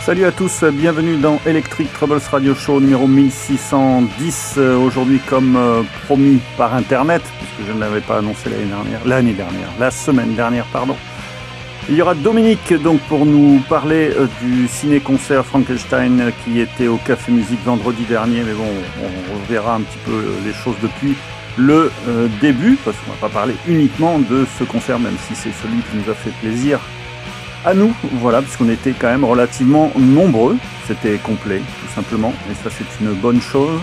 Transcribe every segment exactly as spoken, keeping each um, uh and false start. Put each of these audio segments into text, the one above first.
Salut à tous, bienvenue dans Electric Troubles Radio Show numéro mille six cent dix. Euh, aujourd'hui, comme euh, promis par internet, puisque je ne l'avais pas annoncé l'année dernière, l'année dernière, la semaine dernière, pardon. Il y aura Dominique donc pour nous parler euh, du ciné-concert Frankenstein euh, qui était au Café Musique vendredi dernier, mais bon, on reverra un petit peu les choses depuis le euh, début, parce qu'on va pas parler uniquement de ce concert, même si c'est celui qui nous a fait plaisir à nous, voilà, puisqu'on était quand même relativement nombreux, c'était complet, tout simplement, et ça c'est une bonne chose.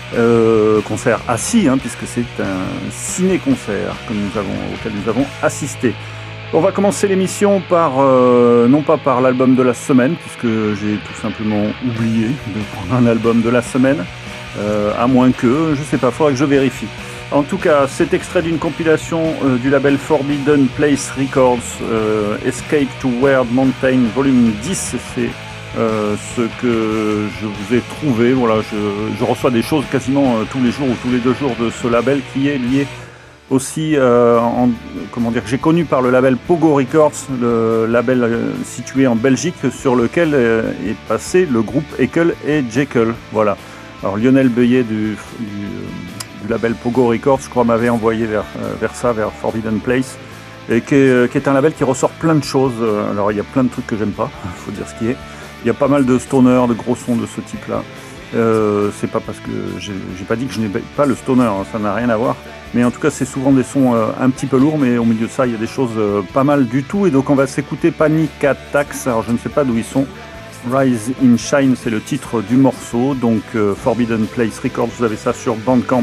Euh, concert assis, hein, puisque c'est un ciné-concert que nous avons, auquel nous avons assisté. On va commencer l'émission par, euh, non pas par l'album de la semaine, puisque j'ai tout simplement oublié de prendre un album de la semaine, euh, à moins que, je sais pas, faudra que je vérifie. En tout cas, c'est extrait d'une compilation euh, du label Forbidden Place Records, euh, Escape to Weird Mountain, volume dix, c'est euh, ce que je vous ai trouvé. Voilà, je, je reçois des choses quasiment euh, tous les jours ou tous les deux jours de ce label qui est lié aussi, euh, en, comment dire, j'ai connu par le label Pogo Records, le label euh, situé en Belgique sur lequel euh, est passé le groupe Ekel et Jekyll. Voilà. Alors Lionel Beuillet du, du du label Pogo Records, je crois, m'avait envoyé vers, euh, vers ça, vers Forbidden Place, et qui est, qui est un label qui ressort plein de choses. Alors il y a plein de trucs que j'aime pas, il faut dire ce qui est. Il y a pas mal de stoner, de gros sons de ce type-là. Euh, c'est pas parce que j'ai, j'ai pas dit que je n'ai pas le stoner, hein, ça n'a rien à voir. Mais en tout cas, c'est souvent des sons euh, un petit peu lourds, mais au milieu de ça, il y a des choses euh, pas mal du tout. Et donc on va s'écouter Panic Attacks. Alors je ne sais pas d'où ils sont. Rise in Shine, c'est le titre du morceau. Donc euh, Forbidden Place Records, vous avez ça sur Bandcamp.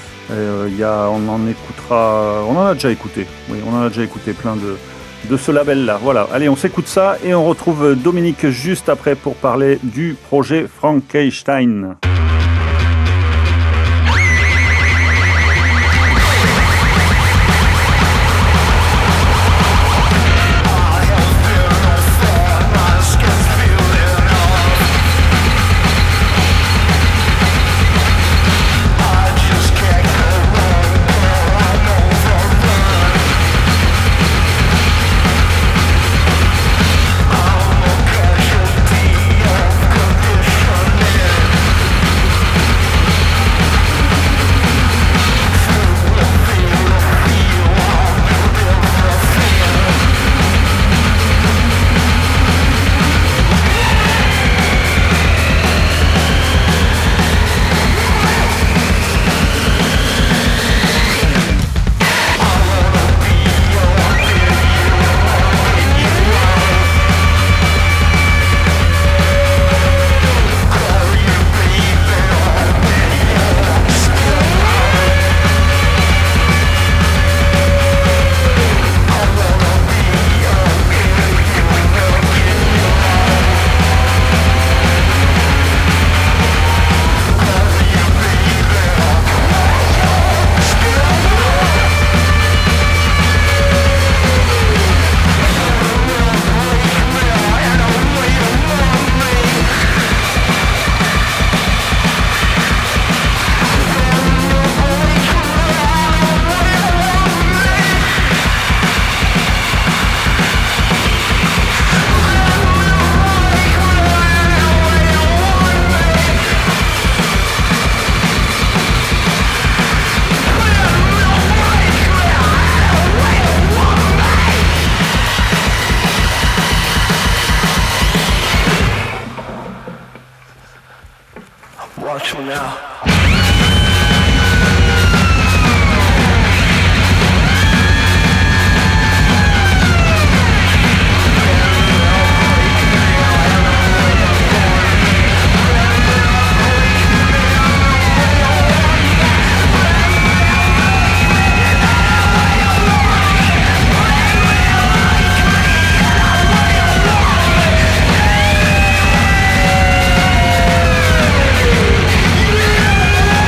Euh, y a, on en écoutera, on en a déjà écouté, oui, on en a déjà écouté plein de, de ce label-là. Voilà, allez, on s'écoute ça et on retrouve Dominique juste après pour parler du projet Frankenstein. Yeah.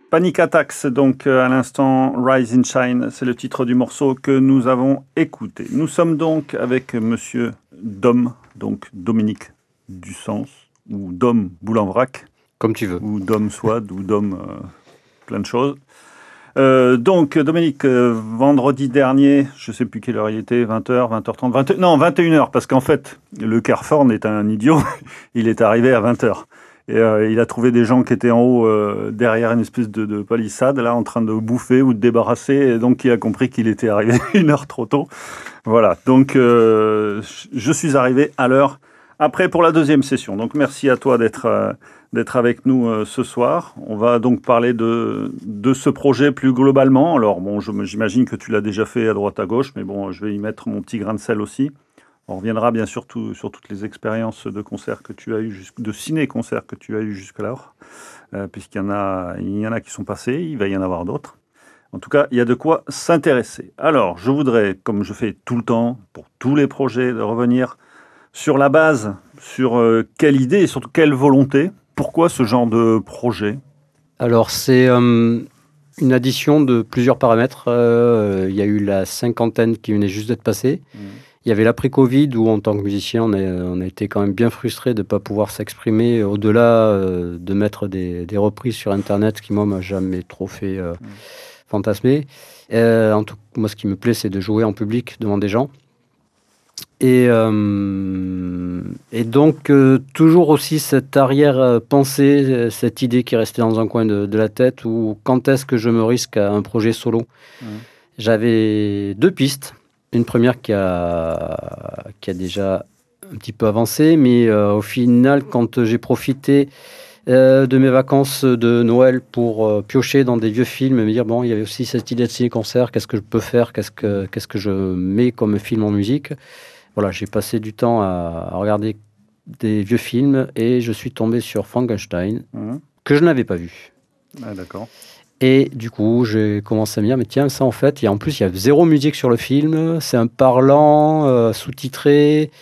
Panic Attacks, donc à l'instant, Rise and Shine, c'est le titre du morceau que nous avons écouté. Nous sommes donc avec monsieur Dom, donc Dominique Dussens, ou Dom Boulenvrac. Comme tu veux. Ou Dom Swad, ou Dom euh, plein de choses. Euh, donc Dominique, euh, vendredi dernier, je ne sais plus quelle heure il était, vingt heures, vingt heures trente, vingt, non vingt et une heures, parce qu'en fait, le Carrefour est un idiot, il est arrivé à vingt heures. Et euh, il a trouvé des gens qui étaient en haut, euh, derrière une espèce de, de palissade, là, en train de bouffer ou de débarrasser. Et donc, il a compris qu'il était arrivé une heure trop tôt. Voilà. Donc, euh, je suis arrivé à l'heure après pour la deuxième session. Donc, merci à toi d'être euh, d'être avec nous euh, ce soir. On va donc parler de, de ce projet plus globalement. Alors, bon, je, j'imagine que tu l'as déjà fait à droite à gauche, mais bon, je vais y mettre mon petit grain de sel aussi. On reviendra bien sûr tout, sur toutes les expériences de concert que tu as eu, de ciné-concert que tu as eu jusque-là, euh, puisqu'il y en a, il y en a qui sont passés, il va y en avoir d'autres. En tout cas, il y a de quoi s'intéresser. Alors, je voudrais, comme je fais tout le temps, pour tous les projets, de revenir sur la base, sur euh, quelle idée et surtout quelle volonté. Pourquoi ce genre de projet ? Alors, c'est euh, une addition de plusieurs paramètres. Euh, il y a eu la cinquantaine qui venait juste d'être passée. Mmh. Il y avait l'après-Covid où, en tant que musicien, on a, on a été quand même bien frustré de ne pas pouvoir s'exprimer au-delà euh, de mettre des, des reprises sur Internet, ce qui, moi, m'a jamais trop fait euh, mmh. fantasmer. Euh, en tout, moi, ce qui me plaît, c'est de jouer en public devant des gens. Et, euh, et donc, euh, toujours aussi cette arrière-pensée, cette idée qui est restée dans un coin de, de la tête, où quand est-ce que je me risque à un projet solo ? mmh. J'avais deux pistes. Une première qui a, qui a déjà un petit peu avancé, mais euh, au final, quand j'ai profité euh, de mes vacances de Noël pour euh, piocher dans des vieux films, me dire, bon, il y avait aussi cette idée de ciné-concert, qu'est-ce que je peux faire, qu'est-ce que, qu'est-ce que je mets comme film en musique ? Voilà, j'ai passé du temps à, à regarder des vieux films et je suis tombé sur Frankenstein, mmh. que je n'avais pas vu. Ah, d'accord. Et du coup, j'ai commencé à me dire, mais tiens, ça en fait, et en plus, il y a zéro musique sur le film, c'est un parlant, euh, sous-titré,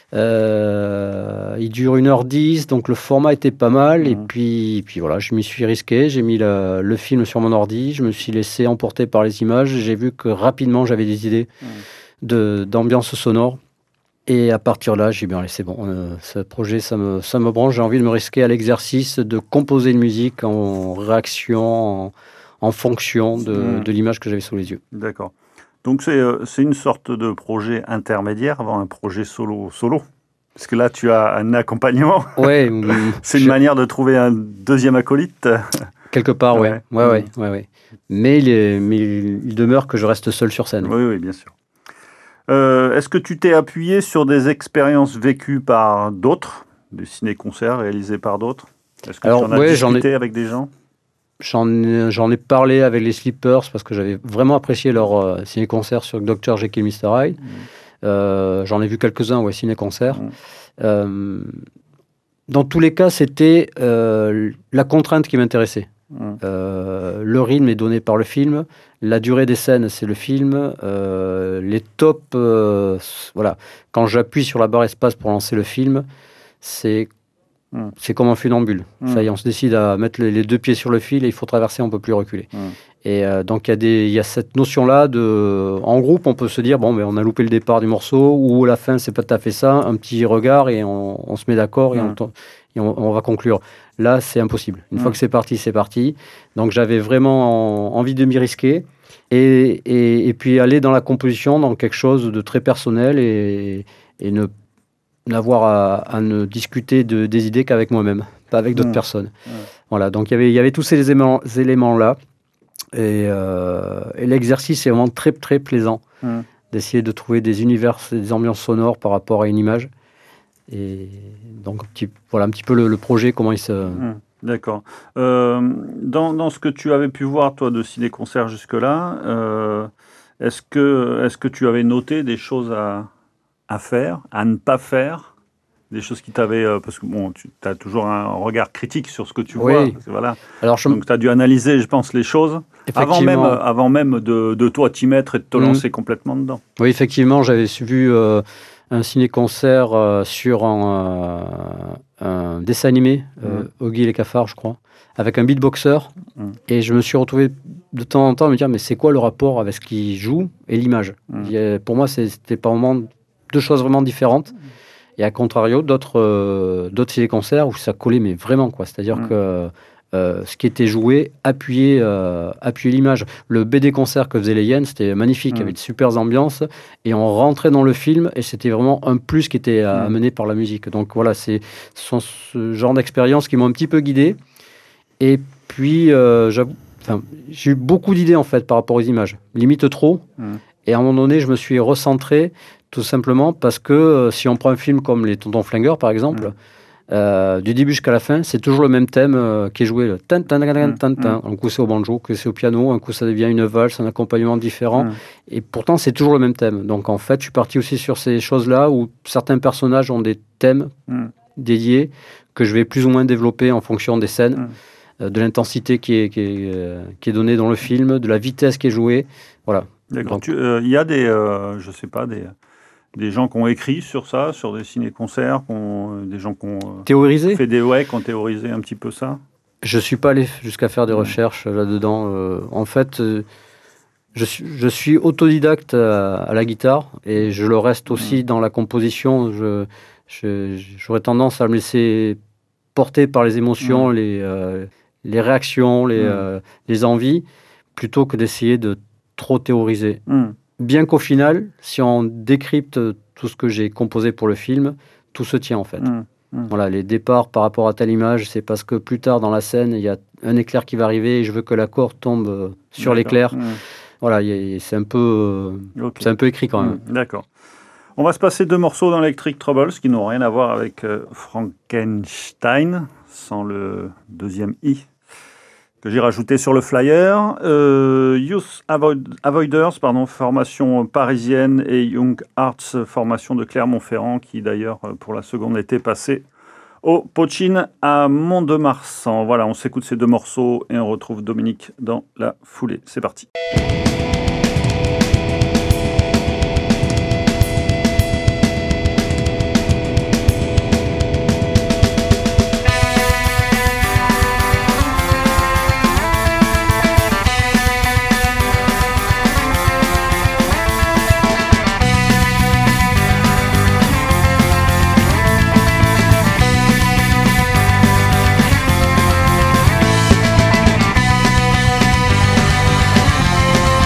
euh, il dure une heure dix, donc le format était pas mal, mmh. et puis, puis voilà, je m'y suis risqué, j'ai mis le, le film sur mon ordi, je me suis laissé emporter par les images, j'ai vu que rapidement, j'avais des idées mmh. de, d'ambiance sonore, et à partir de là, j'ai dit, bien, allez, c'est bon, euh, ce projet, ça me, ça me branche, j'ai envie de me risquer à l'exercice de composer une musique en réaction, en en fonction de, mmh. de l'image que j'avais sous les yeux. D'accord. Donc c'est, euh, c'est une sorte de projet intermédiaire avant un projet solo solo. Parce que là, tu as un accompagnement. Ouais. c'est une je... manière de trouver un deuxième acolyte. Quelque part, ouais. Ouais, ouais, ouais, ouais, ouais. Mais, il est, mais il demeure que je reste seul sur scène. Oui, oui, bien sûr. Euh, est-ce que tu t'es appuyé sur des expériences vécues par d'autres, des ciné-concerts réalisés par d'autres ? Est-ce que Alors, tu en as ouais, discuté ai... avec des gens ? J'en ai, j'en ai parlé avec les Sleepers parce que j'avais vraiment apprécié leur euh, ciné-concert sur docteur Jekyll et mister Hyde. Mmh. Euh, j'en ai vu quelques-uns, ouais, ciné-concerts. Mmh. Euh, dans tous les cas, c'était euh, la contrainte qui m'intéressait. Mmh. Euh, le rythme est donné par le film, la durée des scènes, c'est le film. Euh, les tops, euh, voilà. Quand j'appuie sur la barre espace pour lancer le film, c'est Mmh. c'est comme un funambule. Mmh. Ça y est, on se décide à mettre les, les deux pieds sur le fil et il faut traverser, on ne peut plus reculer. Mmh. Et euh, donc, il y, y a cette notion-là de... En groupe, on peut se dire, bon, mais on a loupé le départ du morceau, ou à la fin, c'est pas tout à fait ça, un petit regard et on, on se met d'accord et, mmh. on, et on, on va conclure. Là, c'est impossible. Une mmh. fois que c'est parti, c'est parti. Donc, j'avais vraiment en, envie de m'y risquer et, et, et puis aller dans la composition, dans quelque chose de très personnel et, et ne n'avoir à, à ne discuter de, des idées qu'avec moi-même, pas avec d'autres mmh. personnes. Mmh. Voilà, donc y avait, il y avait tous ces éléments, ces éléments-là. Et, euh, et l'exercice est vraiment très, très plaisant mmh. d'essayer de trouver des univers, des ambiances sonores par rapport à une image. Et donc, un petit, voilà un petit peu le, le projet, comment il se... Mmh. D'accord. Euh, dans, dans ce que tu avais pu voir, toi, de ciné-concert jusque-là, euh, est-ce que, est-ce que tu avais noté des choses à... à faire, à ne pas faire, des choses qui t'avaient... Euh, parce que bon, tu as toujours un regard critique sur ce que tu oui. vois. Parce que, voilà. Alors, je... Donc, tu as dû analyser, je pense, les choses avant même, avant même de, de toi t'y mettre et de te mmh. lancer complètement dedans. Oui, effectivement, j'avais vu euh, un ciné-concert euh, sur un, euh, un dessin animé, euh, mmh. Oggy et les cafards, je crois, avec un beatboxer. Mmh. Et je me suis retrouvé de temps en temps à me dire, mais c'est quoi le rapport avec ce qu'il joue et l'image? Mmh. a, Pour moi, c'était par moments deux choses vraiment différentes. Et à contrario, d'autres euh, d'autres ciné-concerts où ça collait, mais vraiment, quoi. C'est-à-dire mmh. que euh, ce qui était joué appuyait, euh, appuyait l'image. Le B D concert que faisait les Hyènes, c'était magnifique, mmh. il y avait de super ambiances, et on rentrait dans le film, et c'était vraiment un plus qui était mmh. amené par la musique. Donc voilà, c'est, ce sont ce genre d'expériences qui m'ont un petit peu guidé. Et puis, euh, j'avoue, enfin, j'ai eu beaucoup d'idées, en fait, par rapport aux images. Limite trop. Mmh. Et à un moment donné, je me suis recentré, tout simplement parce que euh, si on prend un film comme Les Tontons Flingueurs, par exemple, mmh. euh, du début jusqu'à la fin, c'est toujours le même thème euh, qui est joué. Le tan, tan, tan, tan, tan. Mmh. Un coup, c'est au banjo, un coup, c'est au piano, un coup, ça devient une valse, un accompagnement différent. Mmh. Et pourtant, c'est toujours le même thème. Donc, en fait, je suis parti aussi sur ces choses-là où certains personnages ont des thèmes mmh. dédiés que je vais plus ou moins développer en fonction des scènes. Mmh. De l'intensité qui est, qui, est, euh, qui est donnée dans le film, de la vitesse qui est jouée. Voilà. D'accord. Il euh, y a des, euh, je sais pas, des, des gens qui ont écrit sur ça, sur des ciné-concerts, des gens qui ont euh, théorisé fait des ouais, qui ont théorisé un petit peu ça. Je suis pas allé jusqu'à faire des mmh. recherches là-dedans. Euh, en fait, euh, je suis, je suis autodidacte à, à la guitare et je le reste aussi mmh. dans la composition. Je, je, j'aurais tendance à me laisser porter par les émotions, mmh. les euh, les réactions, les, mmh. euh, les envies, plutôt que d'essayer de trop théoriser. Mmh. Bien qu'au final, si on décrypte tout ce que j'ai composé pour le film, tout se tient en fait. Mmh. Mmh. Voilà, les départs par rapport à telle image, c'est parce que plus tard dans la scène, il y a un éclair qui va arriver et je veux que l'accord tombe sur D'accord. l'éclair. Mmh. Voilà, y a, c'est, un peu, okay. c'est un peu écrit quand même. Mmh. D'accord. On va se passer deux morceaux dans Electric Troubles qui n'ont rien à voir avec euh, Frankenstein, sans le deuxième i que j'ai rajouté sur le flyer. Euh, Youth Avoid, Avoiders, pardon, formation parisienne, et Young Arts, formation de Clermont-Ferrand, qui d'ailleurs pour la seconde était passée au Pochine à Mont-de-Marsan. Voilà, on s'écoute ces deux morceaux et on retrouve Dominique dans la foulée. C'est parti. We'll be right back.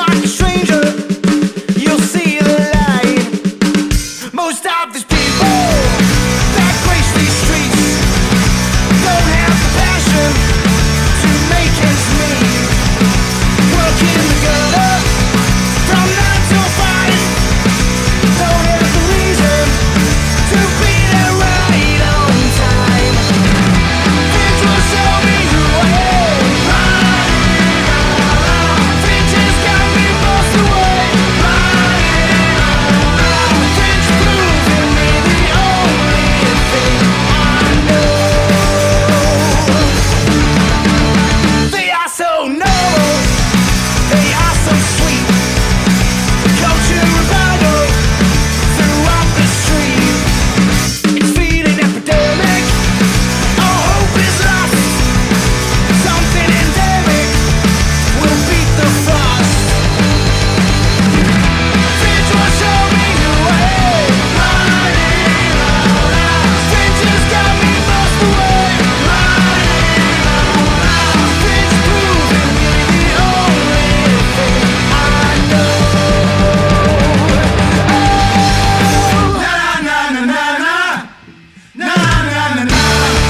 like a stranger, you'll see the light. Most of these people that grace these streets don't have the passion to make ends meet. Working the gutter from nine till five, don't have the reason to be there right on time. Things will show me who I am. Things has got me lost away. Things proving me the only thing I know. They are so noble, they are so sweet. Culture revival throughout the street. It's feeling epidemic. All hope is lost. Something endemic will beat the frost. Fringe will show me who I am. Fringe has got me lost away. Fringe proving me the only thing I know. Na na na na na. Na na na na.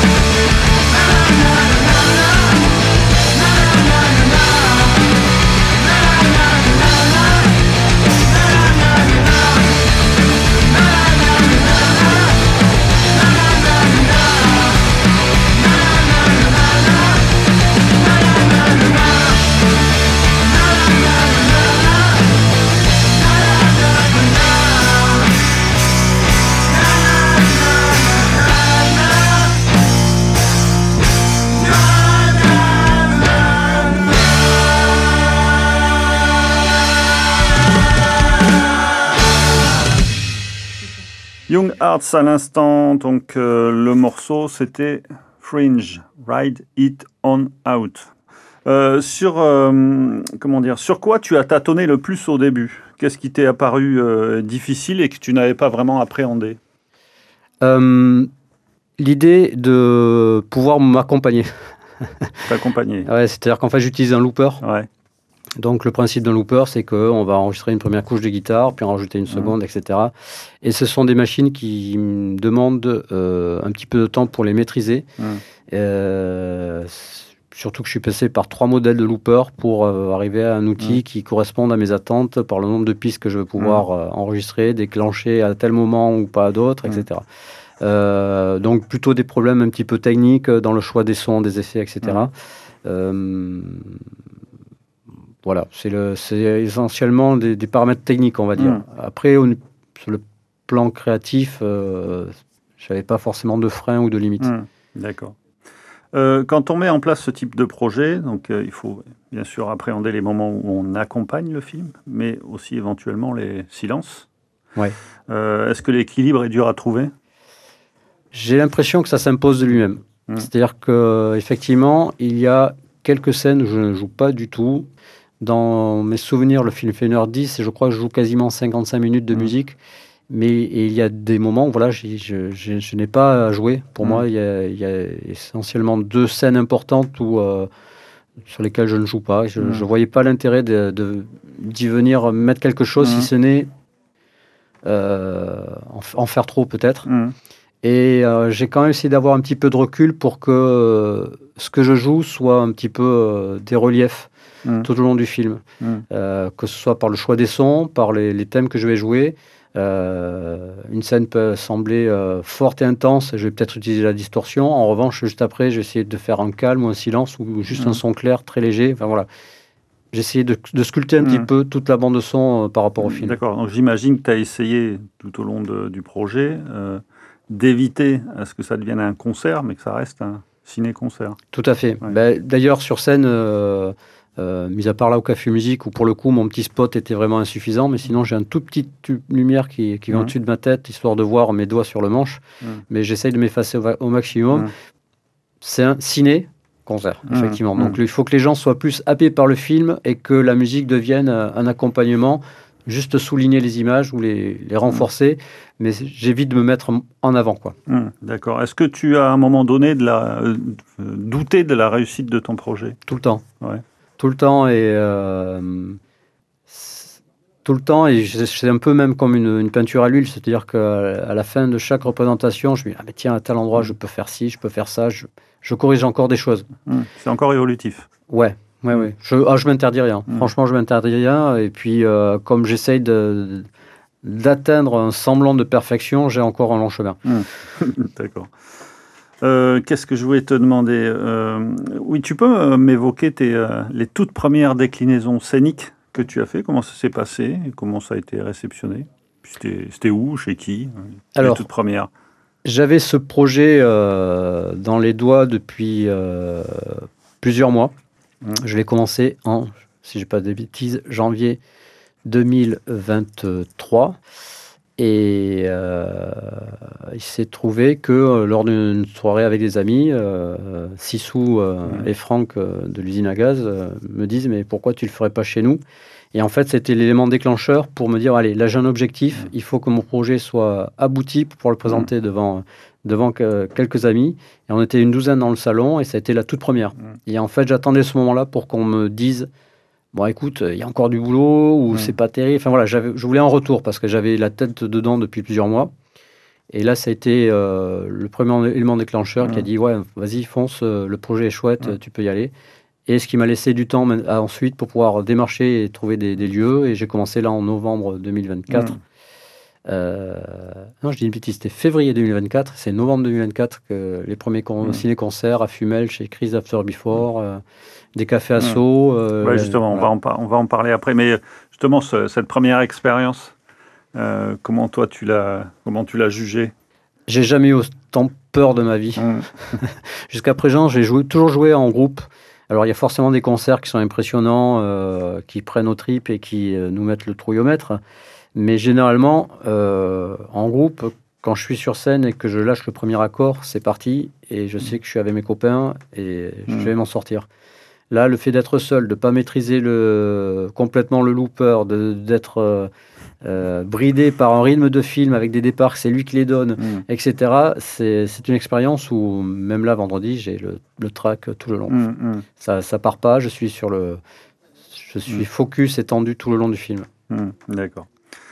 Young Hearts à l'instant, donc euh, le morceau c'était Fringe, Ride It On Out. Euh, sur, euh, comment dire, sur quoi tu as tâtonné le plus au début? Qu'est-ce qui t'est apparu euh, difficile et que tu n'avais pas vraiment appréhendé? Euh, L'idée de pouvoir m'accompagner. T'accompagner. Ouais, c'est-à-dire qu'en fait, j'utilise un looper. Ouais. Donc, le principe d'un looper, c'est qu'on va enregistrer une première couche de guitare, puis en rajouter une seconde, mmh. et cetera. Et ce sont des machines qui me demandent euh, un petit peu de temps pour les maîtriser. Mmh. Euh, surtout que je suis passé par trois modèles de looper pour euh, arriver à un outil mmh. qui corresponde à mes attentes par le nombre de pistes que je veux pouvoir mmh. euh, enregistrer, déclencher à tel moment ou pas à d'autres, mmh. et cetera. Euh, donc, plutôt des problèmes un petit peu techniques dans le choix des sons, des effets, et cetera. Mmh. Euh, Voilà, c'est, le, c'est essentiellement des, des paramètres techniques, on va dire. Mmh. Après, on, sur le plan créatif, euh, je n'avais pas forcément de frein ou de limite. Mmh. D'accord. Euh, quand on met en place ce type de projet, donc euh, il faut bien sûr appréhender les moments où on accompagne le film, mais aussi éventuellement les silences. Ouais. Euh, est-ce que l'équilibre est dur à trouver? J'ai l'impression que ça s'impose de lui-même. Mmh. C'est-à-dire qu'effectivement, il y a quelques scènes où je ne joue pas du tout. Dans mes souvenirs, le film fait une heure dix et je crois que je joue quasiment cinquante-cinq minutes de mmh. musique. Mais il y a des moments où voilà, je, je, je, je n'ai pas à jouer. Pour mmh. moi, il y, a, il y a essentiellement deux scènes importantes où, euh, sur lesquelles je ne joue pas. Je ne mmh. voyais pas l'intérêt de, de, d'y venir mettre quelque chose, mmh. si ce n'est euh, en, en faire trop peut-être. Mmh. Et euh, j'ai quand même essayé d'avoir un petit peu de recul pour que euh, ce que je joue soit un petit peu euh, des reliefs. Mmh. tout au long du film, mmh. euh, que ce soit par le choix des sons, par les, les thèmes que je vais jouer. Euh, une scène peut sembler euh, forte et intense, je vais peut-être utiliser la distorsion. En revanche, juste après, je vais essayer de faire un calme ou un silence ou juste mmh. un son clair, très léger. Enfin voilà, j'ai essayé de, de sculpter un mmh. petit peu toute la bande de son euh, par rapport au film. D'accord, donc j'imagine que tu as essayé tout au long de, du projet euh, d'éviter à ce que ça devienne un concert, mais que ça reste un ciné-concert. Tout à fait. Ouais. Ben, d'ailleurs, sur scène... Euh, Euh, mis à part là au Café Musique où pour le coup mon petit spot était vraiment insuffisant, mais sinon j'ai un tout petit tube lumière qui, qui vient mmh. au-dessus de ma tête histoire de voir mes doigts sur le manche, mmh. mais j'essaye de m'effacer au, au maximum. Mmh. C'est un ciné-concert, mmh. effectivement. Mmh. Donc il faut que les gens soient plus happés par le film et que la musique devienne un accompagnement, juste souligner les images ou les, les renforcer, mmh. mais j'évite de me mettre en avant, quoi. Mmh. D'accord. Est-ce que tu as à un moment donné de la, euh, douté de la réussite de ton projet? Tout le temps. Ouais. Tout le temps, et euh, tout le temps, et c'est un peu même comme une, une peinture à l'huile, c'est-à-dire qu'à la fin de chaque représentation, je me dis, ah, mais tiens, à tel endroit, je peux faire ci, je peux faire ça, je, je corrige encore des choses. Mmh. C'est encore évolutif. Ouais, ouais, ouais. Je, ah, je m'interdis rien. Mmh. Franchement, je m'interdis rien. Et puis, euh, comme j'essaye de, d'atteindre un semblant de perfection, j'ai encore un long chemin. Mmh. D'accord. Euh, qu'est-ce que je voulais te demander euh, Oui, tu peux m'évoquer tes, euh, les toutes premières déclinaisons scéniques que tu as fait, comment ça s'est passé et comment ça a été réceptionné? C'était, c'était où, chez qui? Alors, les toutes premières. J'avais ce projet euh, dans les doigts depuis euh, plusieurs mois. Mmh. Je l'ai commencé en, si je ne dis pas de bêtises, janvier deux mille vingt-trois. Et euh, il s'est trouvé que euh, lors d'une soirée avec des amis, euh, Sissou euh, mmh. et Franck euh, de l'usine à gaz euh, me disent « Mais pourquoi tu ne le ferais pas chez nous ?» Et en fait, c'était l'élément déclencheur pour me dire « Allez, là j'ai un objectif, mmh. il faut que mon projet soit abouti pour pouvoir le présenter mmh. devant, devant que, quelques amis. » Et on était une douzaine dans le salon et ça a été la toute première. Mmh. Et en fait, j'attendais ce moment-là pour qu'on me dise bon, écoute, il y a encore du boulot ou mmh. c'est pas terrible. Enfin voilà, j'avais, je voulais un retour parce que j'avais la tête dedans depuis plusieurs mois. Et là, ça a été euh, le premier élément déclencheur mmh. qui a dit ouais, vas-y, fonce, le projet est chouette, mmh. tu peux y aller. Et ce qui m'a laissé du temps à, ensuite pour pouvoir démarcher et trouver des, des lieux. Et j'ai commencé là en novembre deux mille vingt-quatre. Mmh. Euh, non, je dis une bêtise, c'était février deux mille vingt-quatre. C'est novembre deux mille vingt-quatre que les premiers con- mmh. ciné-concerts à Fumel chez Chris After Before. Euh, des cafés assos. Euh, ouais, justement, voilà. on, va en par- on va en parler après. Mais justement, ce, cette première expérience, euh, comment toi tu l'as, comment tu l'as jugée? J'ai jamais eu autant peur de ma vie. Mmh. Jusqu'à présent, j'ai joué, toujours joué en groupe. Alors, il y a forcément des concerts qui sont impressionnants, euh, qui prennent aux tripes et qui euh, nous mettent le trouillomètre. Mais généralement, euh, en groupe, quand je suis sur scène et que je lâche le premier accord, c'est parti. Et je sais que je suis avec mes copains et je vais mmh. m'en sortir. Là, le fait d'être seul, de ne pas maîtriser le, complètement le looper, de, d'être euh, euh, bridé par un rythme de film avec des départs, c'est lui qui les donne, mmh. et cetera. C'est, c'est une expérience où, même là, vendredi, j'ai le, le track tout le long. Mmh, mmh. Ça ne part pas, je suis, sur le, je suis mmh. focus et tendu tout le long du film. Mmh, d'accord.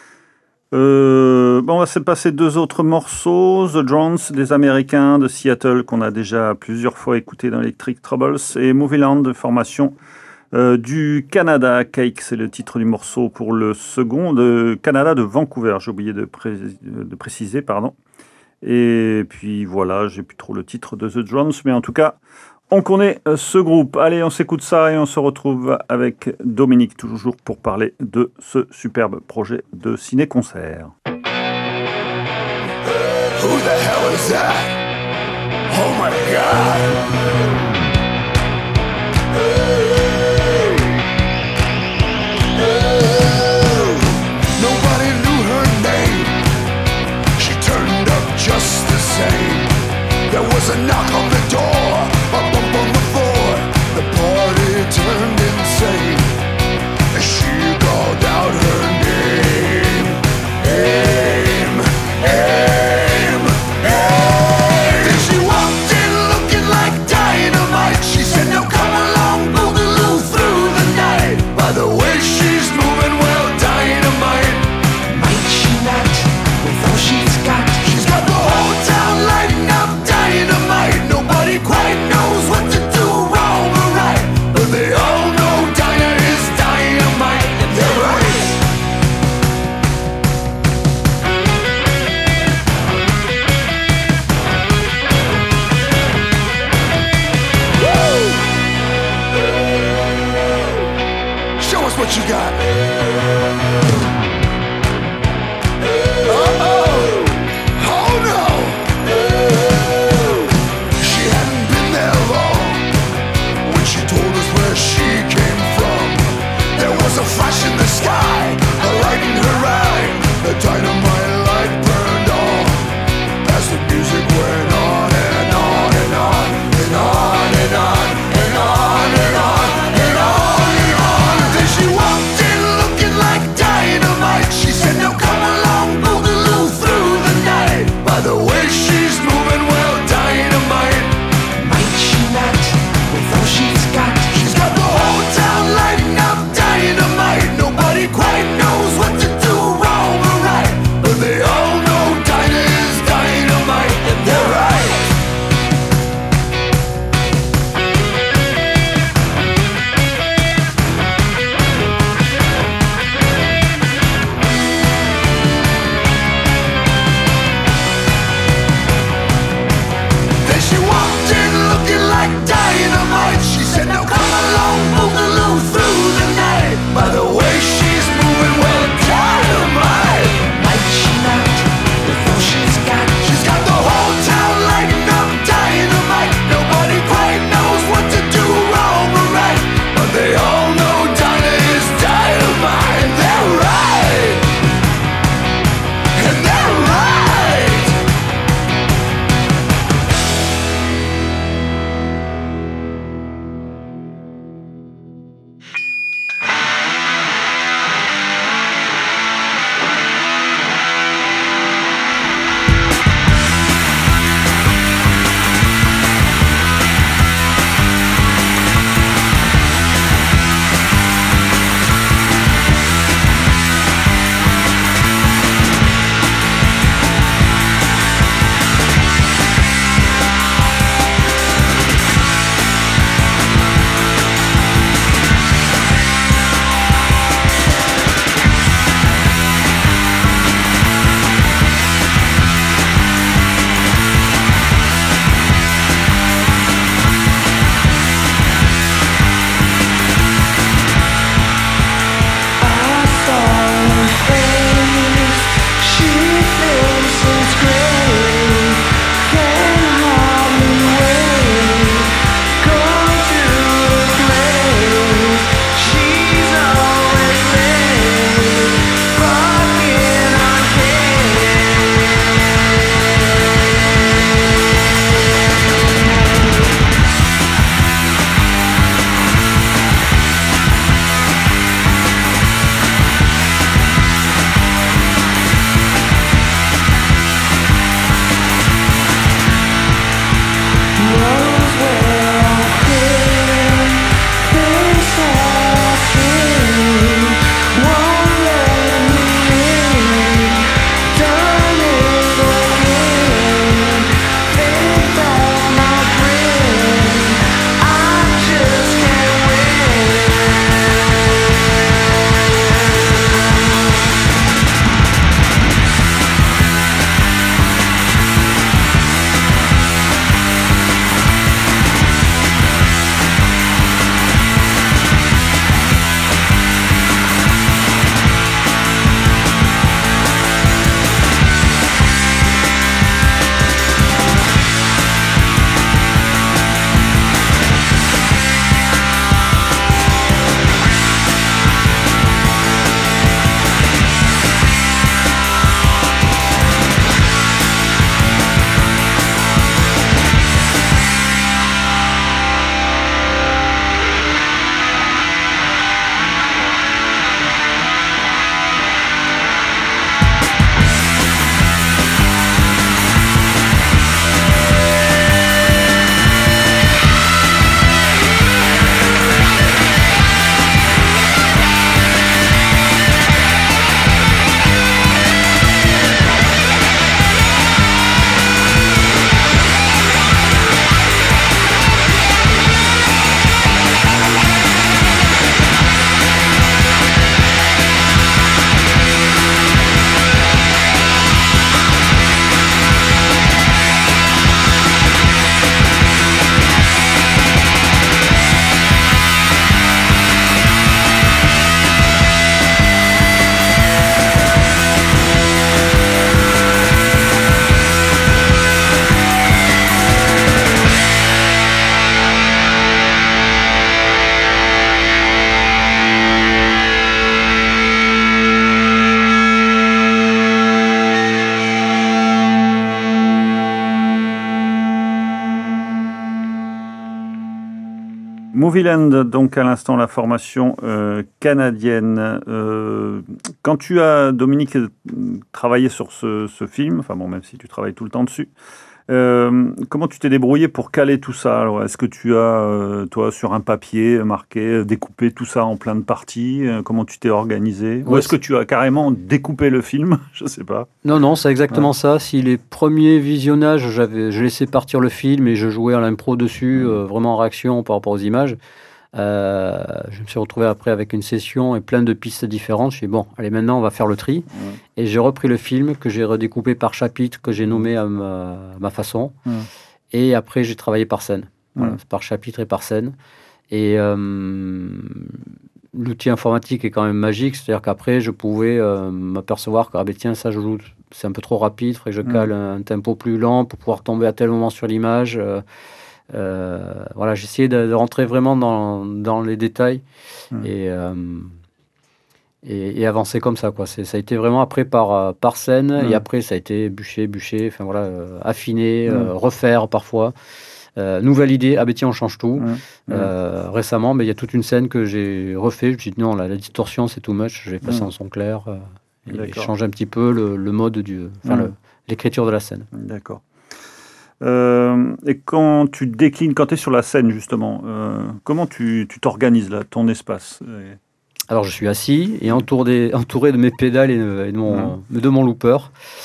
Euh, bon, on va se passer deux autres morceaux. The Drones, des Américains de Seattle, qu'on a déjà plusieurs fois écouté dans Electric Troubles, et Movieland, de formation euh, du Canada. Cake, c'est le titre du morceau pour le second, de Canada, de Vancouver. J'ai oublié de, pré- de préciser, pardon. Et puis voilà, j'ai plus trop le titre de The Drones, mais en tout cas, on connaît ce groupe. Allez, on s'écoute ça et on se retrouve avec Dominique, toujours pour parler de ce superbe projet de ciné-concert. Who the hell is that? Oh my God! Nobody knew her name. She turned up just the same. There was a knock on the door. A bump on the floor, the party turned insane. She called out her name. Aim, aim, aim. Then she walked in looking like dynamite. Movieland, donc à l'instant la formation euh, canadienne. Euh, quand tu as, Dominique, travaillé sur ce, ce film, enfin bon, même si tu travailles tout le temps dessus, euh, comment tu t'es débrouillé pour caler tout ça? Alors, est-ce que tu as, euh, toi, sur un papier marqué, découpé tout ça en plein de parties? euh, Comment tu t'es organisé? Ou Ouais, est-ce que tu as carrément découpé le film? Je sais pas. Non, non, c'est exactement Ouais. ça. Si les premiers visionnages, j'avais, je laissais partir le film et je jouais à l'impro dessus, Mmh. euh, vraiment en réaction par rapport aux images. Euh, je me suis retrouvé après avec une session et plein de pistes différentes. Je suis bon, allez, maintenant on va faire le tri. Mmh. Et j'ai repris le film que j'ai redécoupé par chapitre, que j'ai Mmh. nommé à ma, à ma façon. Mmh. Et après, j'ai travaillé par scène. Voilà, Mmh. par chapitre et par scène. Et euh, l'outil informatique est quand même magique, c'est-à-dire qu'après, je pouvais euh, m'apercevoir que, ah ben tiens, ça, je joue, c'est un peu trop rapide, il faudrait que je Mmh. cale un tempo plus lent pour pouvoir tomber à tel moment sur l'image. Euh, euh, voilà, j'essayais de, de rentrer vraiment dans, dans les détails Mmh. et, euh, et, et avancer comme ça, quoi. C'est, ça a été vraiment après par, euh, par scène, Mmh. et après, ça a été bûcher, bûcher, enfin voilà, euh, affiner, Mmh. euh, refaire parfois. Euh, nouvelle idée, ah ben tiens, on change tout. Mmh. Euh, récemment, ben, il y a toute une scène que j'ai refait. Je me suis dit non, la, la distorsion c'est too much. Je vais passer Mmh. en son clair euh, et D'accord. changer un petit peu le, le mode du, enfin Mmh. le- l'écriture de la scène. D'accord. Euh, et quand tu déclines, quand tu es sur la scène justement, euh, comment tu tu t'organises là, ton espace? Et- Alors je suis assis et entouré, entouré de mes pédales et de, et de mon, de mon looper.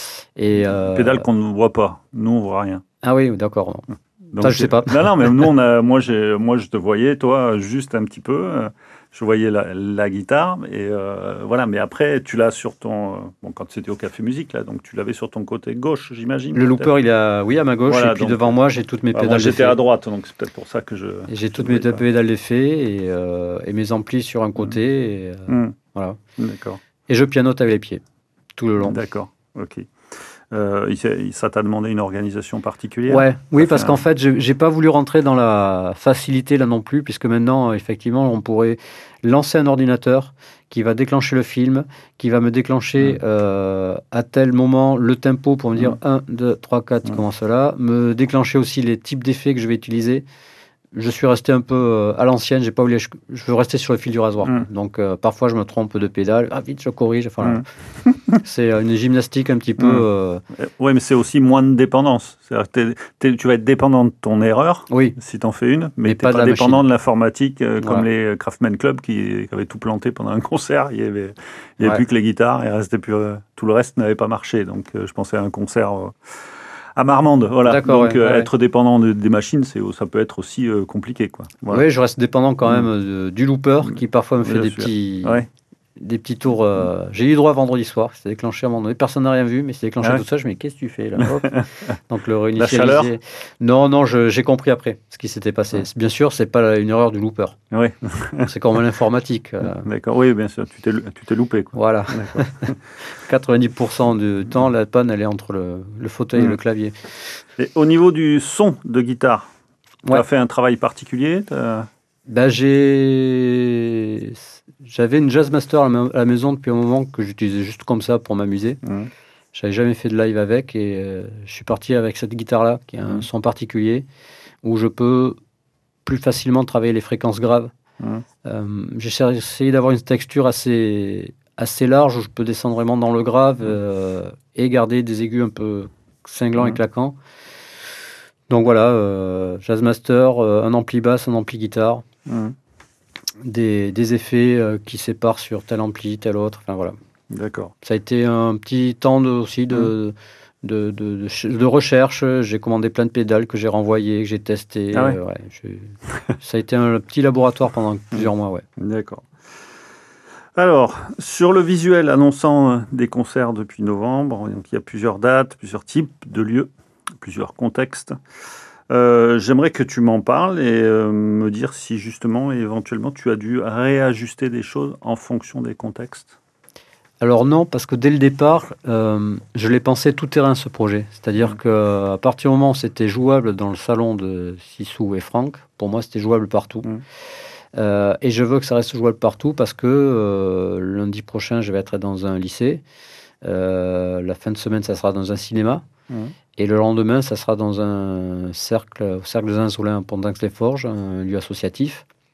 Et euh, Pédale qu'on ne voit pas, nous on voit rien. ah oui, d'accord. non. Donc, Ça, je sais pas. Non, non, mais nous, on a, moi, j'ai, moi, je te voyais, toi, juste un petit peu. euh, Je voyais la, la guitare, et euh, voilà. Mais après, tu l'as sur ton. euh, Bon, quand c'était au Café Musique, là, donc tu l'avais sur ton côté gauche, j'imagine. Le peut-être. looper, il a, oui, à ma gauche, Voilà, et puis donc, devant moi, j'ai toutes mes Bah, pédales moi, j'étais d'effet. à droite, donc c'est peut-être pour ça que je. Et j'ai je toutes voyais mes pas. pédales d'effet et, euh, et mes amplis sur un côté. Et, euh, Hum, voilà. D'accord, Et je pianote avec les pieds tout le long. d'accord, ok. Euh, il s'est- il- ça t'a demandé une organisation particulière? Ouais, oui, Ça parce fait qu'en un- fait, j'ai j'ai pas voulu rentrer dans la facilité là non plus, puisque maintenant, euh, effectivement, on pourrait lancer un ordinateur qui va déclencher le film, qui va me déclencher Mm. euh, à tel moment le tempo pour me dire Mm. un, deux, trois, quatre, il Mm. commence là, me déclencher aussi les types d'effets que je vais utiliser. Je suis resté un peu euh, à l'ancienne, j'ai pas voulu, je, je veux rester sur le fil du rasoir. Mm. Donc euh, parfois je me trompe de pédale, ah vite je corrige. Enfin, Mm. c'est euh, une gymnastique un petit peu. Mm. euh, Oui, mais c'est aussi moins de dépendance. C'est-à-dire que t'es- t'es- tu vas être dépendant de ton erreur, Oui, si tu en fais une, mais Mais tu n'es pas pas, de la dépendant machine. de l'informatique, euh, comme Voilà. les Craftman Club qui, qui avaient tout planté pendant un concert. Il n'y avait, il y avait Ouais. plus que les guitares, et restait plus, euh, tout le reste n'avait pas marché. Donc euh, je pensais à un concert euh, à Marmande. Voilà. D'accord, Donc ouais, euh, ouais. être dépendant de- des machines, c'est, ça peut être aussi euh, compliqué. Quoi. Voilà. Oui, je reste dépendant quand Mm. même euh, du looper qui parfois me fait Bien des sûr. petits, Ouais. des petits tours. euh, J'ai eu droit vendredi soir, c'est déclenché à un moment donné. Personne n'a rien vu, mais c'est déclenché Ah ouais. tout ça. Je me dis, qu'est-ce que tu fais là? Hop. Donc le La chaleur. réinitialiser. Non, non, je- j'ai compris après ce qui s'était passé. Ouais. Bien sûr, c'est pas une erreur du looper. Oui, C'est comme l'informatique. euh, d'accord. Oui, bien sûr. Tu t'es, tu t'es loupé. Quoi. Voilà. D'accord. quatre-vingt-dix pour cent du temps, la panne, elle est entre le, le fauteuil et Mm. le clavier. Et au niveau du son de guitare, tu Ouais. as fait un travail particulier? T'as- Ben, j'ai... J'avais une Jazzmaster à la ma- à la maison depuis un moment que j'utilisais juste comme ça pour m'amuser. Mm. J'avais jamais fait de live avec et euh, je suis parti avec cette guitare-là qui a un Mhm. son particulier où je peux plus facilement travailler les fréquences graves. Mhm. Euh, j'ai essayé d'avoir une texture assez, assez large où je peux descendre vraiment dans le grave euh, et garder des aigus un peu cinglants et Mhm. claquants. Donc voilà, euh, Jazzmaster, euh, un ampli basse, un ampli guitare, Mm. des, des effets euh, qui séparent sur tel ampli, tel autre. Enfin voilà. D'accord. Ça a été un petit temps de- aussi de, de, de, de ch- de recherche. J'ai commandé plein de pédales que j'ai renvoyées, que j'ai testées. Ah ouais. Euh, ouais, j'ai- ça a été un petit laboratoire pendant plusieurs mois. Ouais. D'accord. Alors, sur le visuel annonçant euh, des concerts depuis novembre, donc il y a plusieurs dates, plusieurs types de lieux, plusieurs contextes. Euh, j'aimerais que tu m'en parles et euh, me dire si justement, éventuellement, tu as dû réajuster des choses en fonction des contextes. Alors non, parce que dès le départ, euh, je l'ai pensé tout terrain ce projet. C'est-à-dire Mhm. qu'à partir du moment où c'était jouable dans le salon de Sissou et Franck, pour moi c'était jouable partout. Mhm. Euh, et je veux que ça reste jouable partout parce que euh, lundi prochain, je vais être dans un lycée. Euh, la fin de semaine, ça sera dans un cinéma. Mhm. Et le lendemain, ça sera dans un cercle, au cercle des Insolins à Pont-d'Aix-les-Forges, un lieu associatif.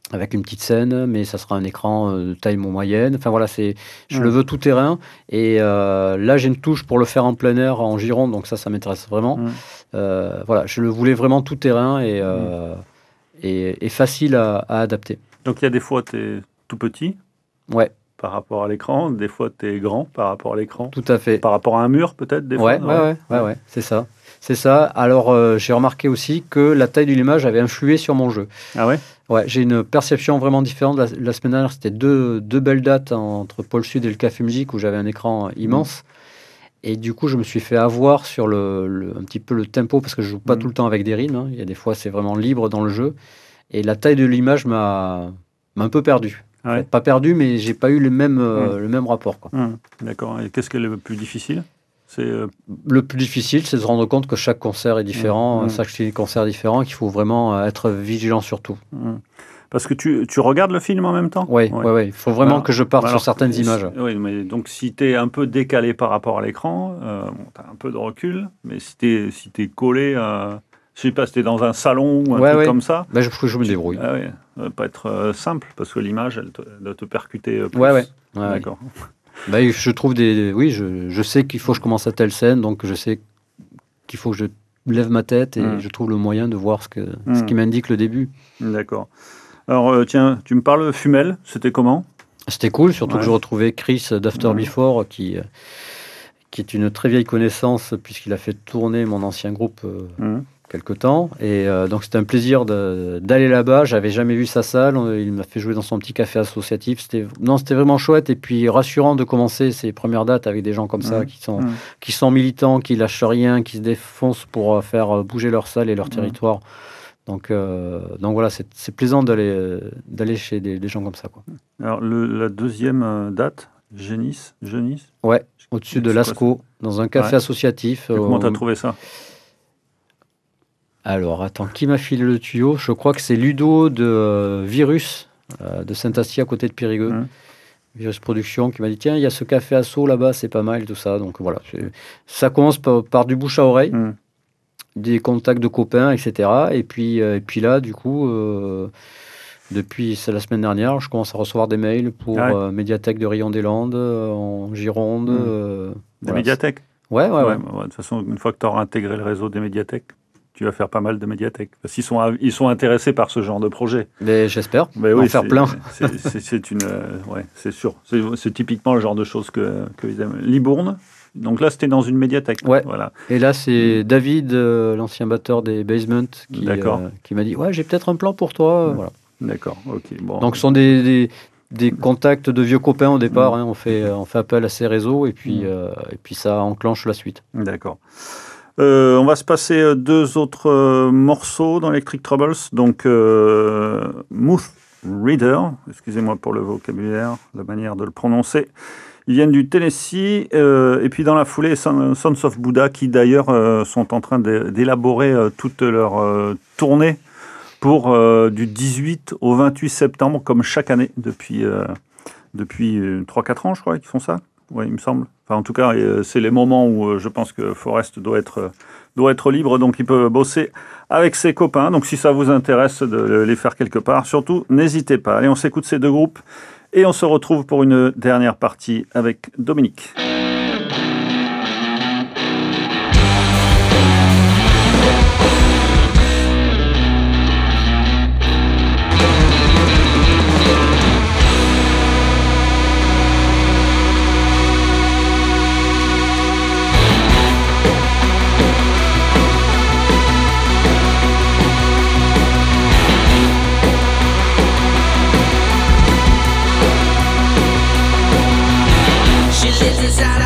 avec une petite scène, mais ça sera un écran de taille moyenne. Enfin voilà, c'est, je mmh. le veux tout terrain. Et euh, là, j'ai une touche pour le faire en plein air, en Gironde, donc ça, ça m'intéresse vraiment. Mmh. Euh, voilà, je le voulais vraiment tout terrain et, euh, mmh. et, et facile à, à adapter. Donc il y a des fois, tu es tout petit. Ouais. Par rapport à l'écran, des fois tu es grand par rapport à l'écran. Tout à fait. Par rapport à un mur peut-être des ouais, fois. Ouais, ouais, ouais, ouais, c'est ça. C'est ça. Alors euh, j'ai remarqué aussi que la taille de l'image avait influé sur mon jeu. Ah ouais. Ouais, j'ai une perception vraiment différente. La, la semaine dernière, c'était deux, deux belles dates entre Pôle Sud et le Café Musique où j'avais un écran immense. Mmh. Et du coup, je me suis fait avoir sur le, le, un petit peu le tempo parce que je joue pas mmh. tout le temps avec des rimes. Hein. Il y a des fois, c'est vraiment libre dans le jeu. Et la taille de l'image m'a, m'a un peu perdu. Ah ouais. Pas perdu, mais j'ai pas eu le même, mmh. euh, le même rapport. Quoi. Mmh. D'accord. Et qu'est-ce qui est le plus difficile ? C'est euh... Le plus difficile, c'est de se rendre compte que chaque concert est différent, mmh. chaque concert est différent, qu'il faut vraiment être vigilant sur tout. Mmh. Parce que tu, tu regardes le film en même temps ? Oui, ouais. Ouais, ouais. Il faut vraiment alors, que je parte alors, sur certaines si, images. Oui, mais donc si tu es un peu décalé par rapport à l'écran, euh, bon, tu as un peu de recul, mais si tu es si t'es collé à... Je sais pas, si tu es dans un salon ou un ouais, truc ouais. comme ça. Ben, je, je me débrouille. Ah ouais, ça va pas être euh, simple, parce que l'image, elle, te, elle doit te percuter plus. Ouais, ouais. ouais D'accord. Ouais. Ben, je trouve des... Oui, je, je sais qu'il faut que je commence à telle scène, donc je sais qu'il faut que je lève ma tête et mmh. je trouve le moyen de voir ce, que, mmh. ce qui m'indique le début. D'accord. Alors, euh, tiens, tu me parles Fumel, c'était comment ? C'était cool, surtout ouais. que je retrouvais Chris d'After mmh. Before, qui, euh, qui est une très vieille connaissance, puisqu'il a fait tourner mon ancien groupe euh, mmh. quelque temps. Et euh, donc, c'était un plaisir de, d'aller là-bas. J'avais jamais vu sa salle. Il m'a fait jouer dans son petit café associatif. C'était, non, c'était vraiment chouette. Et puis, rassurant de commencer ces premières dates avec des gens comme ça, mmh. qui sont, mmh. qui sont militants, qui lâchent rien, qui se défoncent pour faire bouger leur salle et leur mmh. territoire. Donc, euh, donc voilà, c'est, c'est plaisant d'aller, euh, d'aller chez des, des gens comme ça. Quoi. Alors, le, la deuxième date, Genis, Genis Ouais, au-dessus de Lascaux, dans un café ouais. associatif. Et comment euh, tu as trouvé ça ? Alors, attends, qui m'a filé le tuyau ? Je crois que c'est Ludo de euh, Virus, euh, de Saint-Astier, à côté de Périgueux. Mmh. Virus Production, qui m'a dit, tiens, il y a ce café asso là-bas, c'est pas mal, tout ça. Donc voilà, c'est... ça commence par, par du bouche à oreille. Mmh. Des contacts de copains, et cetera. Et puis, euh, et puis là, du coup, euh, depuis c'est la semaine dernière, je commence à recevoir des mails pour ouais. euh, médiathèque de Rion-des-Landes, euh, en Gironde. Mmh. Euh, des voilà. médiathèques ? Ouais, ouais, ouais. ouais. De toute façon, une fois que tu auras intégré le réseau des médiathèques, tu vas faire pas mal de médiathèques. Parce qu'ils sont, ils sont intéressés par ce genre de projet. Mais j'espère Mais en oui, faire c'est, plein. C'est, c'est, c'est, une, euh, ouais, c'est sûr. C'est, c'est typiquement le genre de choses que, qu'ils aiment. Libourne. Donc là, c'était dans une médiathèque. Ouais. Voilà. Et là, c'est David, euh, l'ancien batteur des Basement, qui, euh, qui m'a dit « Ouais, j'ai peut-être un plan pour toi. Ouais. » Voilà. D'accord, ok. Bon. Donc, ce sont des, des, des contacts de vieux copains au départ. Mmh. Hein. On, fait, on fait appel à ces réseaux et puis, mmh. euh, et puis ça enclenche la suite. D'accord. Euh, on va se passer deux autres euh, morceaux dans Electric Troubles. Donc, euh, Mouth Reader, excusez-moi pour le vocabulaire, la manière de le prononcer. Ils viennent du Tennessee, euh, et puis dans la foulée, Sons of Buddha, qui d'ailleurs euh, sont en train de, d'élaborer euh, toute leur euh, tournée pour euh, du dix-huit au vingt-huit septembre, comme chaque année, depuis, euh, depuis euh, trois quatre ans, je crois, qu'ils font ça. Oui, il me semble. Enfin, en tout cas, euh, c'est les moments où euh, je pense que Forrest doit être, euh, doit être libre, donc il peut bosser avec ses copains. Donc si ça vous intéresse de les faire quelque part, surtout, n'hésitez pas. Allez, on s'écoute ces deux groupes. Et on se retrouve pour une dernière partie avec Dominique. Inside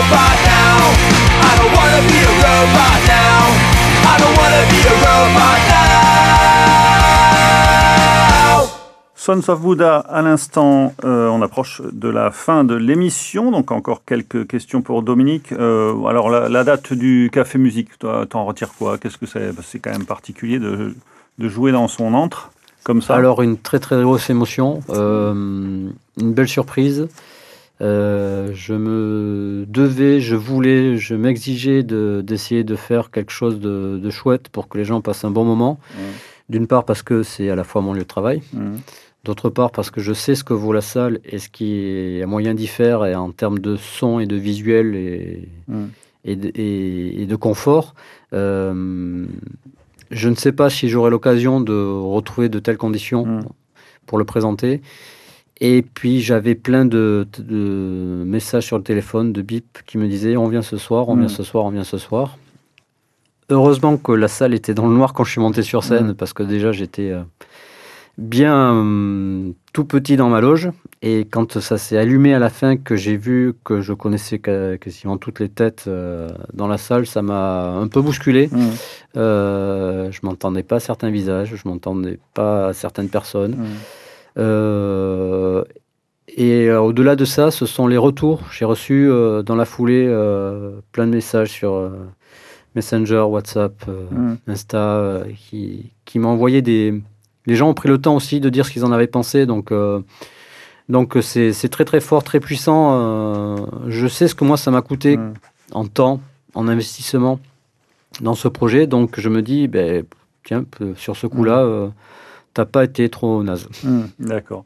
robot now. I don't wanna be a robot now. I don't wanna be a robot now. Sons of Buddha, à l'instant, euh, on approche de la fin de l'émission, donc encore quelques questions pour Dominique. Euh, alors, la, la date du Café Musique, toi, t'en retires quoi? Qu'est-ce que c'est? C'est quand même particulier de, de jouer dans son antre, comme ça. Alors, une très très grosse émotion, euh, une belle surprise. Euh, je me devais, je voulais, je m'exigeais de, d'essayer de faire quelque chose de, de chouette pour que les gens passent un bon moment. Mmh. D'une part parce que c'est à la fois mon lieu de travail. Mmh. D'autre part, parce que je sais ce que vaut la salle et ce qui est à moyen d'y faire et en termes de son et de visuel et, mmh. et, de, et, et de confort. Euh, je ne sais pas si j'aurai l'occasion de retrouver de telles conditions mmh. pour le présenter. Et puis, j'avais plein de, de messages sur le téléphone, de bip, qui me disaient « on vient ce soir, on mmh. vient ce soir, on vient ce soir ». Heureusement que la salle était dans le noir quand je suis monté sur scène, mmh. parce que déjà, j'étais... Euh, bien euh, tout petit dans ma loge, et quand ça s'est allumé à la fin, que j'ai vu que je connaissais quasiment toutes les têtes euh, dans la salle, ça m'a un peu bousculé. Mmh. Euh, je m'entendais pas à certains visages, je m'entendais pas à certaines personnes. Mmh. Euh, et euh, au-delà de ça, ce sont les retours. J'ai reçu euh, dans la foulée euh, plein de messages sur euh, Messenger, WhatsApp, euh, mmh. Insta, euh, qui, qui m'ont envoyé des... Les gens ont pris le temps aussi de dire ce qu'ils en avaient pensé, donc, euh, donc c'est, c'est très très fort, très puissant. Euh, je sais ce que moi ça m'a coûté mmh. en temps, en investissement dans ce projet, donc je me dis, ben, tiens, sur ce coup-là, mmh. euh, t'as pas été trop naze. Mmh, d'accord.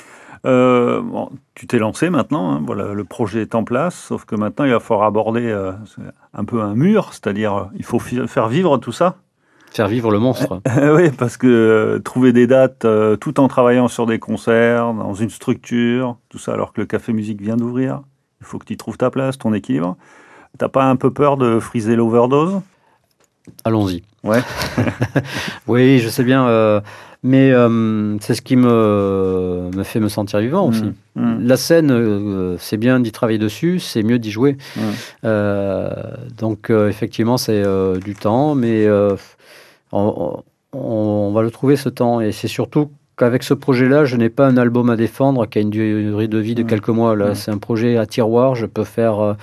Euh, bon, tu t'es lancé maintenant, hein, voilà, le projet est en place, sauf que maintenant il va falloir aborder euh, un peu un mur, c'est-à-dire il faut fi- faire vivre tout ça. Faire vivre le monstre. Euh, oui, parce que euh, trouver des dates euh, tout en travaillant sur des concerts, dans une structure, tout ça, alors que le Café Musique vient d'ouvrir, il faut que tu trouves ta place, ton équilibre. T'as pas un peu peur de friser l'overdose? Allons-y. Ouais. Oui, je sais bien, euh, mais euh, c'est ce qui me, me fait me sentir vivant aussi. Mmh, mmh. La scène, euh, c'est bien d'y travailler dessus, c'est mieux d'y jouer. Mmh. Euh, donc, euh, effectivement, c'est euh, du temps, mais... Euh, On, on, on va le trouver ce temps, et c'est surtout qu'avec ce projet-là, je n'ai pas un album à défendre qui a une durée de vie de mmh. quelques mois. Là, mmh. c'est un projet à tiroir. Je peux faire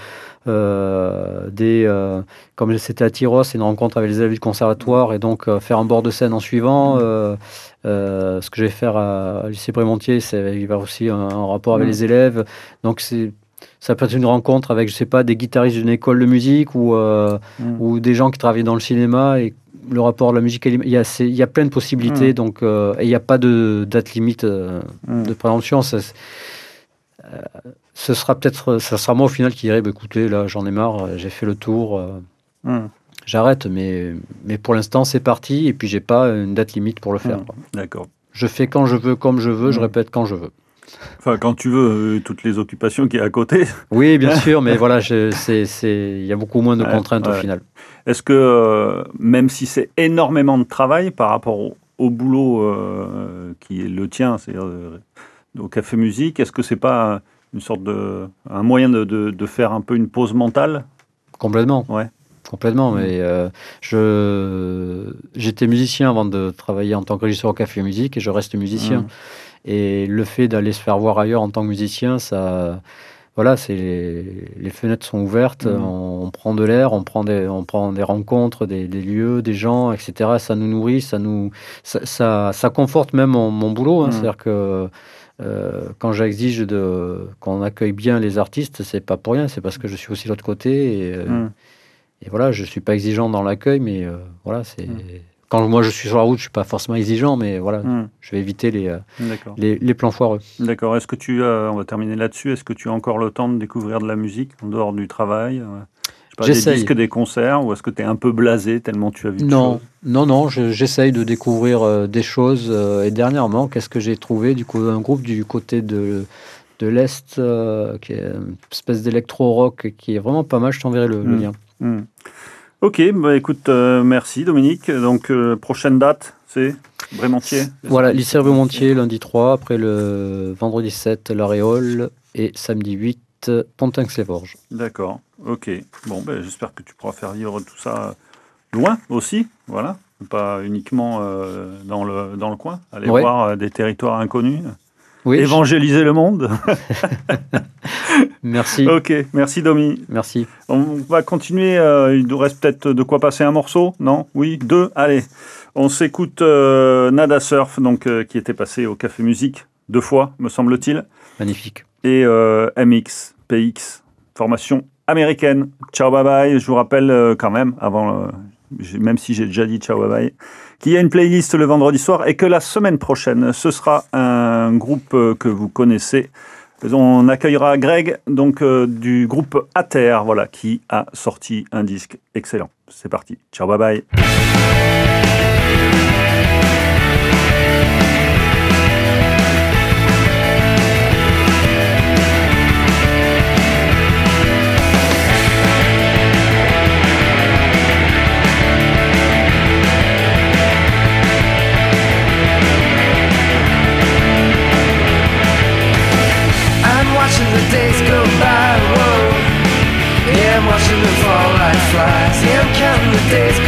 euh, des, euh, comme c'était à Tyros, c'est une rencontre avec les élèves du conservatoire, et donc euh, faire un bord de scène en suivant. Mmh. Euh, euh, ce que je vais faire à, à lycée Brémontier, c'est il va y avoir aussi un, un rapport avec mmh. les élèves. Donc c'est ça peut être une rencontre avec, je sais pas, des guitaristes d'une école de musique ou euh, mmh. ou des gens qui travaillent dans le cinéma, et le rapport de la musique, il y a, il y a plein de possibilités, mmh. donc euh, et il n'y a pas de date limite euh, mmh. de prévention. Ça, euh, ce sera peut-être, ça sera moi au final qui dirai, bah, écoutez, là j'en ai marre, j'ai fait le tour, euh, mmh. j'arrête. Mais, mais pour l'instant c'est parti, et puis j'ai pas une date limite pour le faire. Mmh. D'accord. Je fais quand je veux, comme je veux, mmh. je répète quand je veux. Enfin, quand tu veux, euh, toutes les occupations qu'il y a à côté. Oui, bien sûr, mais voilà, je, c'est, c'est, il y a beaucoup moins de ouais, contraintes ouais. au final. Est-ce que, euh, même si c'est énormément de travail par rapport au, au boulot euh, qui est le tien, c'est-à-dire euh, au Café Musique, est-ce que c'est pas une sorte de, un moyen de, de, de faire un peu une pause mentale? Complètement. Ouais. Complètement, mais euh, je, j'étais musicien avant de travailler en tant que régisseur au Café Musique, et je reste musicien. Mmh. Et le fait d'aller se faire voir ailleurs en tant que musicien, ça, voilà, c'est les, les fenêtres sont ouvertes, mmh. on, on prend de l'air, on prend des, on prend des rencontres, des, des lieux, des gens, et cetera. Ça nous nourrit, ça nous, ça, ça, ça conforte même mon, mon boulot. Hein. Mmh. C'est-à-dire que euh, quand j'exige de, qu'on accueille bien les artistes, c'est pas pour rien, c'est parce que je suis aussi de l'autre côté. Et, euh, mmh. et voilà, je suis pas exigeant dans l'accueil, mais euh, voilà, c'est. Mmh. Quand moi je suis sur la route, je suis pas forcément exigeant, mais voilà, mmh. je vais éviter les, euh, les, les plans foireux. D'accord. Est-ce que tu as, on va terminer là-dessus, est-ce que tu as encore le temps de découvrir de la musique en dehors du travail? Je sais pas, des disques, des concerts, ou est-ce que tu es un peu blasé tellement tu as vu de non, choses? Non, non, je, j'essaye de découvrir euh, des choses. Euh, et dernièrement, qu'est-ce que j'ai trouvé? Du coup, un groupe du côté de, de l'Est, euh, qui est une espèce d'électro-rock, qui est vraiment pas mal. Je t'enverrai le, mmh. le lien. Mmh. Ok, bah écoute, euh, merci Dominique. Donc, euh, prochaine date, c'est Brémontier? Voilà, lycée Brémontier, lundi trois, après le vendredi sept, l'Aréole, et samedi huit, Pontin-que-les-Vosges. D'accord, ok. Bon, ben, j'espère que tu pourras faire vivre tout ça loin aussi, voilà. Pas uniquement euh, dans, le, dans le coin, aller ouais. voir euh, des territoires inconnus, oui, évangéliser je... le monde. Merci. Ok, merci Domi. Merci. On va continuer, euh, il nous reste peut-être de quoi passer un morceau, non? Oui, deux, allez. On s'écoute euh, Nada Surf, donc, euh, qui était passé au Café Musique deux fois, me semble-t-il. Magnifique. Et euh, M X, P X, formation américaine. Ciao, bye bye. Je vous rappelle euh, quand même, avant, euh, même si j'ai déjà dit ciao, bye bye, qu'il y a une playlist le vendredi soir et que la semaine prochaine, ce sera un groupe euh, que vous connaissez. On accueillera Greg, donc euh, du groupe Ater, voilà, qui a sorti un disque excellent. C'est parti. Ciao, bye bye. The days go by, whoa. Yeah, I'm watching them fall like flies. Yeah, I'm counting the days go